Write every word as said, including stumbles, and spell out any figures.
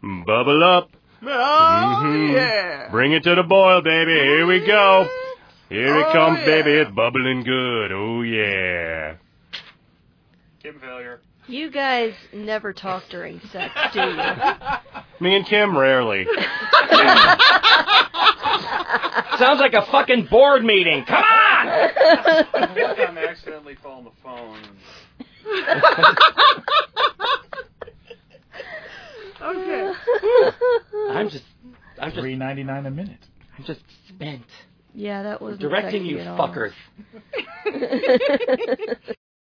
Bubble up. Oh, Mm-hmm. yeah. Bring it to the boil, baby. Here we go. Here it Oh, comes, yeah. baby. It's bubbling good. Oh, yeah. Kim failure. You guys never talk during sex, do you? Me and Kim, rarely. Sounds like a fucking board meeting. Come on! I think I'm accidentally calling the phone. Okay. I'm just... I'm just... three ninety-nine a minute. I'm just spent. Yeah, that was Directing you at all. fuckers.